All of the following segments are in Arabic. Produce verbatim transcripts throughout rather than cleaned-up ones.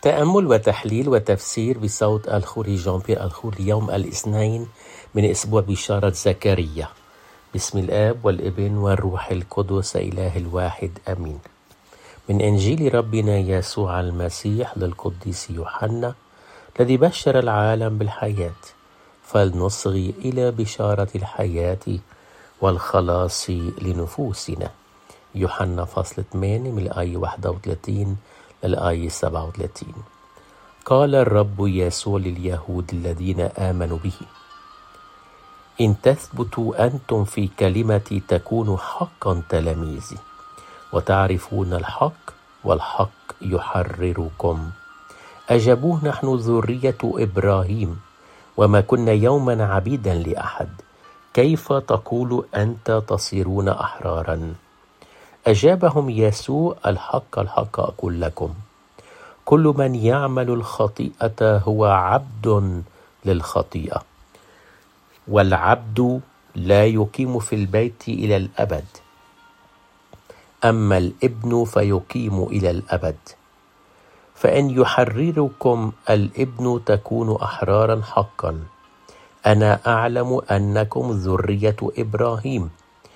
تأمل وتحليل وتفسير بصوت الخوري جان بيير الخوري يوم الاثنين من أسبوع بشارة زكريا. بسم الآب والابن والروح القدس إله الواحد أمين. من إنجيل ربنا يسوع المسيح للقديس يوحنا الذي بشر العالم بالحياة، فلنصغي إلى بشارة الحياة والخلاص لنفوسنا. يوحنا فصل ثمانية من الآية واحد وثلاثين للآية سبعة وثلاثين. قال الرب يسوع لليهود الذين آمنوا به: إن تثبتوا أنتم في كلمتي تكونوا حقا تلاميذي، وتعرفون الحق والحق يحرركم. أجابوه: نحن ذرية إبراهيم وما كنا يوما عبيدا لأحد، كيف تقول أنت تصيرون أحرارا؟ أجابهم يسوع: الحق الحق أقول لكم، كل من يعمل الخطيئة هو عبد للخطيئة، والعبد لا يقيم في البيت إلى الأبد، أما الابن فيقيم إلى الأبد. فإن يحرركم الابن تكونوا أحرارا حقا. أنا أعلم أنكم ذرية إبراهيم،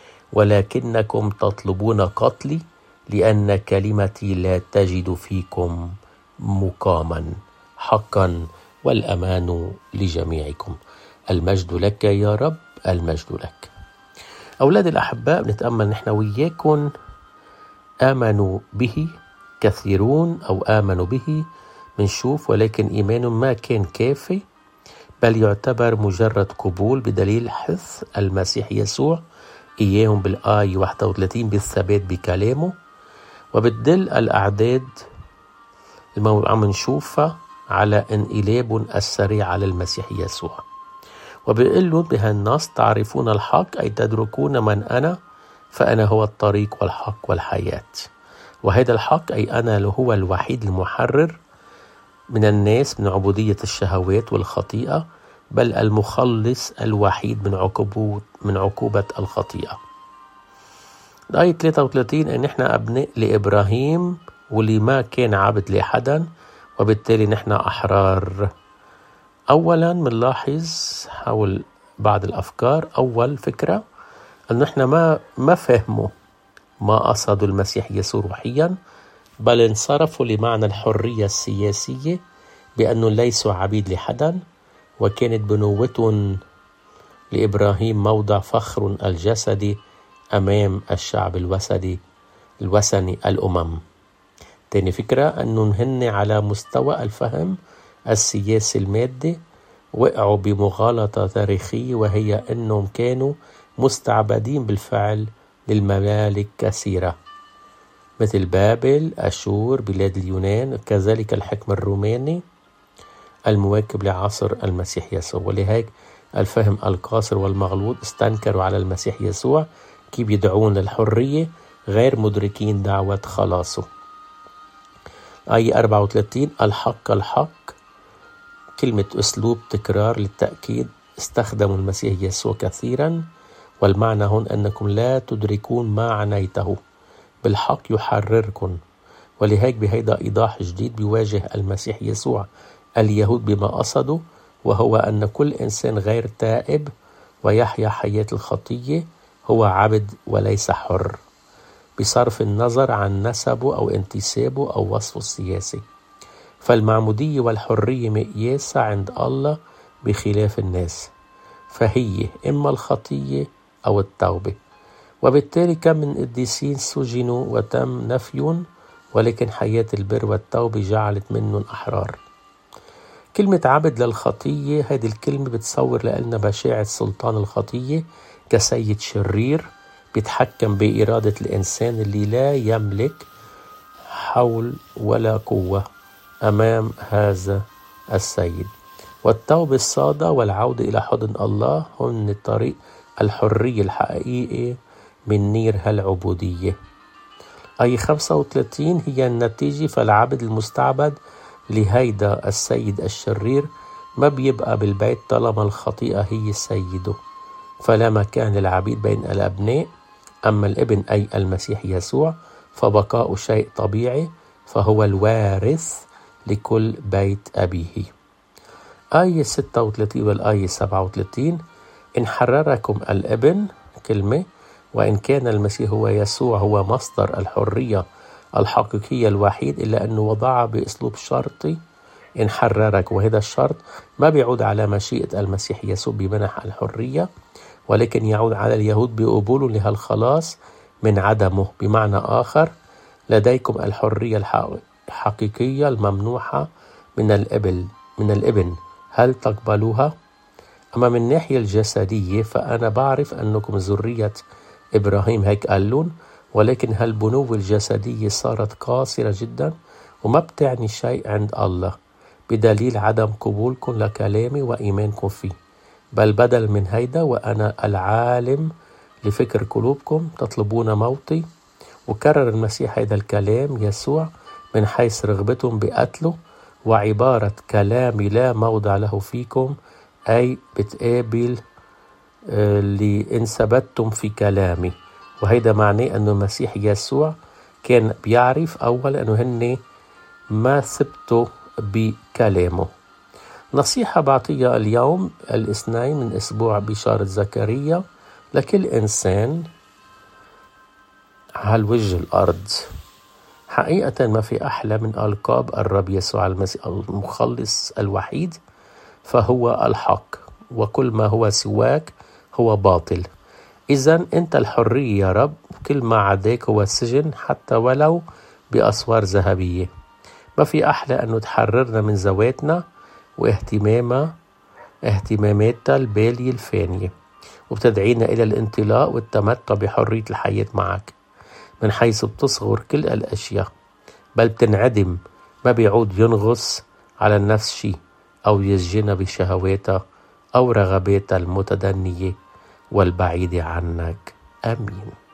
ولكنكم تطلبون قتلي لأن كلمتي لا تجد فيكم مقاما. حقا والأمان لجميعكم. المجد لك يا رب، المجد لك. أولاد الأحباء، بنتأمل نحن وياكم آمنوا به كثيرون أو آمنوا به منشوف، ولكن إيمان ما كان كافي، بل يعتبر مجرد قبول بدليل حث المسيح يسوع إياهم بالآية واحد وثلاثين بالثبات بكلامه، وبتدل الأعداد اللي عم نشوفها على انقلاب السريع على المسيح يسوع. وبيقول له بهالنص: تعرفون الحق أي تدركون من أنا، فأنا هو الطريق والحق والحياة. وهذا الحق أي أنا هو الوحيد المحرر من الناس من عبودية الشهوات والخطيئة، بل المخلص الوحيد من عقوبة من عقوبة الخطيئة. الآية ثلاثة وثلاثين أن نحن أبناء لإبراهيم واللي ما كان عبد لحدا، وبالتالي نحن أحرار. أولا منلاحظ حول بعض الأفكار. أول فكرة أن نحن ما ما فهموا ما قصدوا المسيح يسوع روحيا، بل انصرفوا لمعنى الحرية السياسية بأنه ليسوا عبيد لحدا، وكانت بنوتهم لإبراهيم موضع فخر الجسدي أمام الشعب الوثني الوثني الأمم. تاني فكرة أنهم هن على مستوى الفهم السياسي المادي وقعوا بمغالطة تاريخية، وهي أنهم كانوا مستعبدين بالفعل للممالك كثيرة مثل بابل، أشور، بلاد اليونان، كذلك الحكم الروماني المواكب لعصر المسيح يسوع. ولهيك الفهم القاصر والمغلوط استنكروا على المسيح يسوع كيف يدعون للحرية غير مدركين دعوة خلاصه. آية أربعة وثلاثين: الحق الحق، كلمة أسلوب تكرار للتأكيد استخدموا المسيح يسوع كثيرا، والمعنى هون أنكم لا تدركون ما عنيته، بالحق يحرركم. ولهيك بهيدا إيضاح جديد بيواجه المسيح يسوع اليهود بما قصدوا، وهو أن كل إنسان غير تائب ويحيا حياة الخطية هو عبد وليس حر، بصرف النظر عن نسبه أو انتسابه أو وصفه السياسي. فالمعمودية والحرية مقياسة عند الله بخلاف الناس، فهي إما الخطية أو التوبة. وبالتالي كم من قديسين سجنوا وتم نفيهم، ولكن حياة البر والتوبة جعلت منهم أحرار. كلمة عبد للخطية، هذه الكلمة بتصور لنا بشاعة سلطان الخطية كسيد شرير بيتحكم بإرادة الإنسان اللي لا يملك حول ولا قوة أمام هذا السيد. والتوبة الصادقة والعودة إلى حضن الله هن الطريق الحرية الحقيقية من نير هالعبودية. أي خمسة وثلاثين هي النتيجة. فالعبد المستعبد لهيدا السيد الشرير ما بيبقى بالبيت طالما الخطيئة هي سيده، فلا مكان للعبيد بين الأبناء. أما الابن أي المسيح يسوع فبقاء شيء طبيعي، فهو الوارث لكل بيت أبيه. آية ستة وثلاثين والآية سبعة وثلاثين: إن حرركم الابن، كلمة، وإن كان المسيح هو يسوع هو مصدر الحرية الحقيقية الوحيد، إلا أنه وضعها بأسلوب شرطي، إن حررك، وهذا الشرط ما بيعود على مشيئة المسيح يسوع بمنح الحرية، ولكن يعود على اليهود بقبولهم لهالخلاص من عدمه. بمعنى آخر، لديكم الحرية الحقيقية الممنوحة من الابن من الابن هل تقبلوها؟ أما من الناحية الجسدية فأنا بعرف أنكم ذرية إبراهيم، هيك قالون، ولكن هالبنوة الجسدية صارت قاصرة جدا وما بتعني شيء عند الله، بدليل عدم قبولكم لكلامي وإيمانكم فيه. بل بدل من هيدا، وأنا العالم لفكر قلوبكم، تطلبون موتي. وكرر المسيح هيدا الكلام يسوع من حيث رغبتهم بقتله، وعبارة كلامي لا موضع له فيكم، أي بتقابل اللي إن ثبتتم في كلامي. وهيدا معناه أنه المسيح يسوع كان بيعرف أول أنه هن ما ثبتوا بكلامه. نصيحة بعطيها اليوم الاثنين من أسبوع بشارة زكريا لكل إنسان على وجه الأرض. حقيقة ما في أحلى من ألقاب الرب يسوع المسيح المخلص الوحيد، فهو الحق، وكل ما هو سواك هو باطل. إذن أنت الحرية يا رب، كل ما عداك هو السجن، حتى ولو بأسوار ذهبية. ما في أحلى أنه تحررنا من ذواتنا واهتمامها اهتماماتها البالية الفانية، وبتدعينا إلى الانطلاق والتمتع بحرية الحياة معك، من حيث بتصغر كل الأشياء، بل بتنعدم، ما بيعود ينغص على النفس شيء أو يسجنها بشهواتها أو رغباتها المتدنية والبعيدة عنك. آمين.